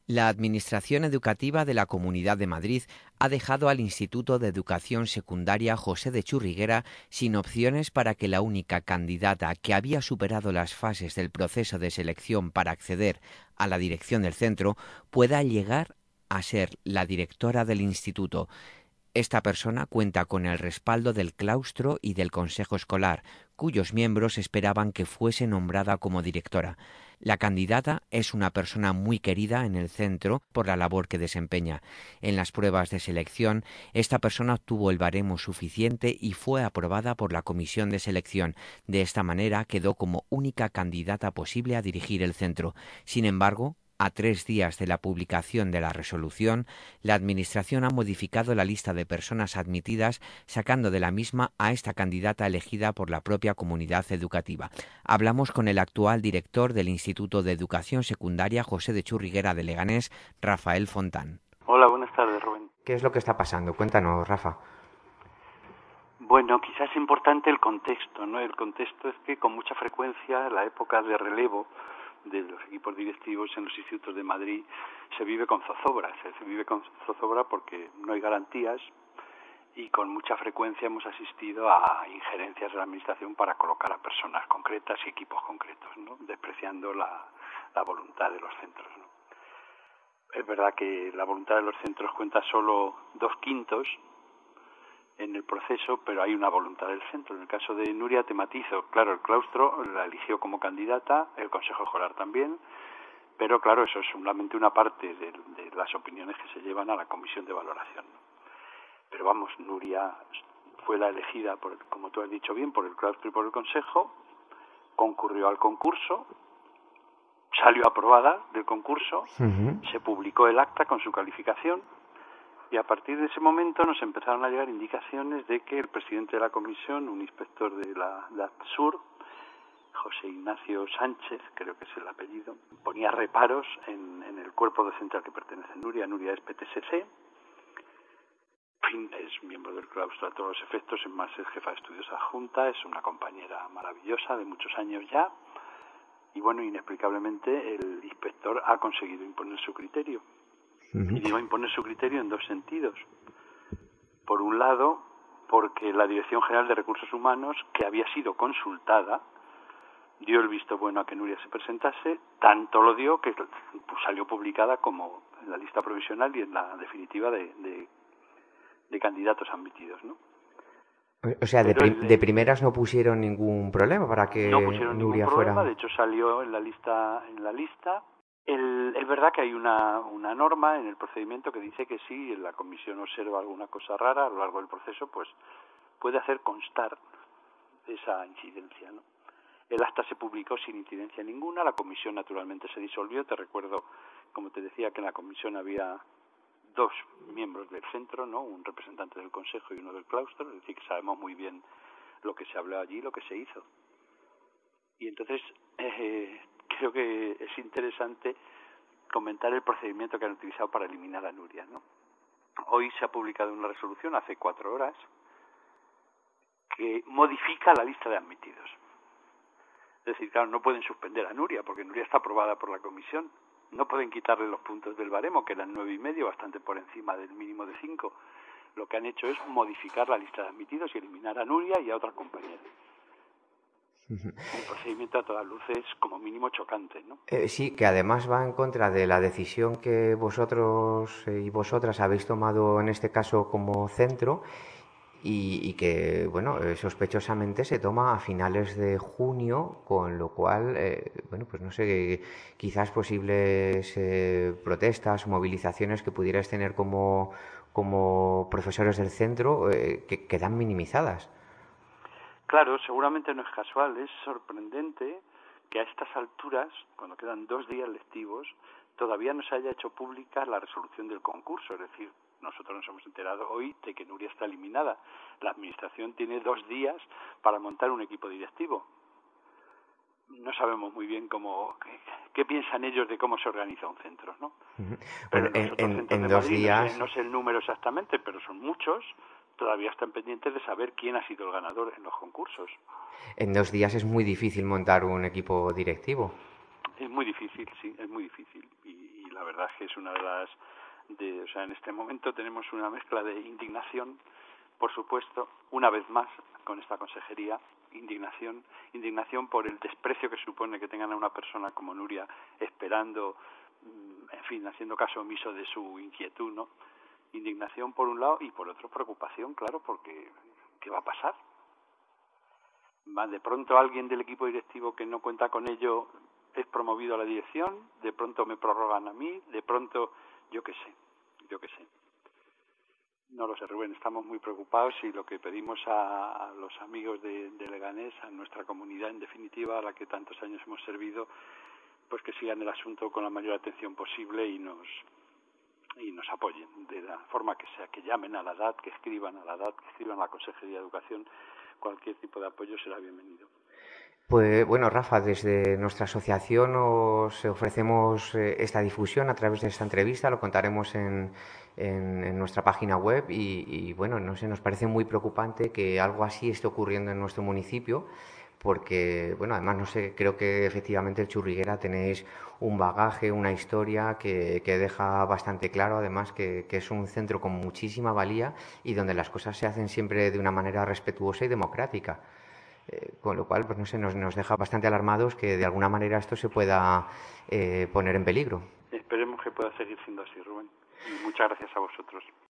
La Administración Educativa de la Comunidad de Madrid ha dejado al Instituto de Educación Secundaria José de Churriguera sin opciones para que la única candidata que había superado las fases del proceso de selección para acceder a la dirección del centro pueda llegar a ser la directora del instituto. Esta persona cuenta con el respaldo del claustro y del consejo escolar, cuyos miembros esperaban que fuese nombrada como directora. La candidata es una persona muy querida en el centro por la labor que desempeña. En las pruebas de selección, esta persona obtuvo el baremo suficiente y fue aprobada por la comisión de selección. De esta manera quedó como única candidata posible a dirigir el centro. Sin embargo, a 3 días de la publicación de la resolución, la Administración ha modificado la lista de personas admitidas, sacando de la misma a esta candidata elegida por la propia comunidad educativa. Hablamos con el actual director del Instituto de Educación Secundaria José de Churriguera de Leganés, Rafael Fontán. Hola, buenas tardes, Rubén. ¿Qué es lo que está pasando? Cuéntanos, Rafa. Bueno, quizás es importante el contexto, ¿no? El contexto es que con mucha frecuencia la época de relevo de los equipos directivos en los institutos de Madrid se vive con zozobra. Se vive con zozobra porque no hay garantías y con mucha frecuencia hemos asistido a injerencias de la Administración para colocar a personas concretas y equipos concretos, ¿no? Despreciando la voluntad de los centros, ¿no? Es verdad que la voluntad de los centros cuenta solo 2/5 en el proceso, pero hay una voluntad del centro. En el caso de Nuria, te matizo, claro, el claustro la eligió como candidata, el consejo escolar también, pero claro, eso es solamente una parte de las opiniones que se llevan a la comisión de valoración, ¿no? Pero vamos, Nuria fue la elegida, como tú has dicho bien, por el claustro y por el consejo, concurrió al concurso, salió aprobada del concurso, se publicó el acta con su calificación, y a partir de ese momento nos empezaron a llegar indicaciones de que el presidente de la comisión, un inspector de la ATSUR, José Ignacio Sánchez, creo que es el apellido, ponía reparos en el cuerpo docente al que pertenece Nuria. Nuria es PTSC, en fin, es miembro del claustro a todos los efectos, es más, es jefa de estudios adjunta, es una compañera maravillosa de muchos años ya, y bueno, inexplicablemente el inspector ha conseguido imponer su criterio. Y digo imponer su criterio en dos sentidos. Por un lado, porque la Dirección General de Recursos Humanos, que había sido consultada, dio el visto bueno a que Nuria se presentase, tanto lo dio que salió publicada como en la lista provisional y en la definitiva de candidatos admitidos, ¿no? O sea, de primeras no pusieron ningún problema para que no pusieron Nuria ningún problema, fuera... de hecho salió en la lista. Es verdad que hay una norma en el procedimiento que dice que si la comisión observa alguna cosa rara a lo largo del proceso, pues puede hacer constar esa incidencia, ¿no? El acta se publicó sin incidencia ninguna, la comisión naturalmente se disolvió. Te recuerdo, como te decía, que en la comisión había 2 miembros del centro, ¿no? Un representante del consejo y uno del claustro, es decir, que sabemos muy bien lo que se habló allí, lo que se hizo. Y entonces creo que es interesante comentar el procedimiento que han utilizado para eliminar a Nuria, ¿no? Hoy se ha publicado una resolución, hace 4 horas, que modifica la lista de admitidos. Es decir, claro, no pueden suspender a Nuria, porque Nuria está aprobada por la comisión. No pueden quitarle los puntos del baremo, que eran 9,5, bastante por encima del mínimo de 5. Lo que han hecho es modificar la lista de admitidos y eliminar a Nuria y a otra compañera. Un procedimiento a todas luces como mínimo chocante, ¿no? Sí, que además va en contra de la decisión que vosotros y vosotras habéis tomado en este caso como centro y que, bueno, sospechosamente se toma a finales de junio, con lo cual, bueno, pues no sé, quizás posibles protestas, movilizaciones que pudierais tener como profesores del centro que quedan minimizadas. Claro, seguramente no es casual, es sorprendente que a estas alturas, cuando quedan 2 días lectivos, todavía no se haya hecho pública la resolución del concurso. Es decir, nosotros nos hemos enterado hoy de que Nuria está eliminada. La Administración tiene 2 días para montar un equipo directivo. No sabemos muy bien qué piensan ellos de cómo se organiza un centro, ¿no? Pero Bueno, en 2 Madrid, días... no sé el número exactamente, pero son muchos. Todavía están pendientes de saber quién ha sido el ganador en los concursos. En 2 días es muy difícil montar un equipo directivo. Es muy difícil, sí, es muy difícil. Y la verdad es que es una de las... o sea, en este momento tenemos una mezcla de indignación, por supuesto, una vez más, con esta consejería, indignación por el desprecio que supone que tengan a una persona como Nuria esperando, en fin, haciendo caso omiso de su inquietud, ¿no? Indignación por un lado y por otro preocupación, claro, porque ¿qué va a pasar? De pronto alguien del equipo directivo que no cuenta con ello es promovido a la dirección, de pronto me prorrogan a mí, de pronto yo qué sé. No lo sé, Rubén, estamos muy preocupados y lo que pedimos a los amigos de Leganés, a nuestra comunidad en definitiva, a la que tantos años hemos servido, pues que sigan el asunto con la mayor atención posible y nos apoyen de la forma que sea, que llamen a la DAT, que escriban a la DAT, que escriban a la Consejería de Educación. Cualquier tipo de apoyo será bienvenido. Pues bueno, Rafa, desde nuestra asociación os ofrecemos esta difusión a través de esta entrevista, lo contaremos en nuestra página web y bueno, no sé, nos parece muy preocupante que algo así esté ocurriendo en nuestro municipio porque, bueno, además, no sé, creo que efectivamente el Churriguera tenéis un bagaje, una historia que deja bastante claro, además, que es un centro con muchísima valía y donde las cosas se hacen siempre de una manera respetuosa y democrática. Con lo cual, pues no sé, nos deja bastante alarmados que de alguna manera esto se pueda poner en peligro. Esperemos que pueda seguir siendo así, Rubén. Y muchas gracias a vosotros.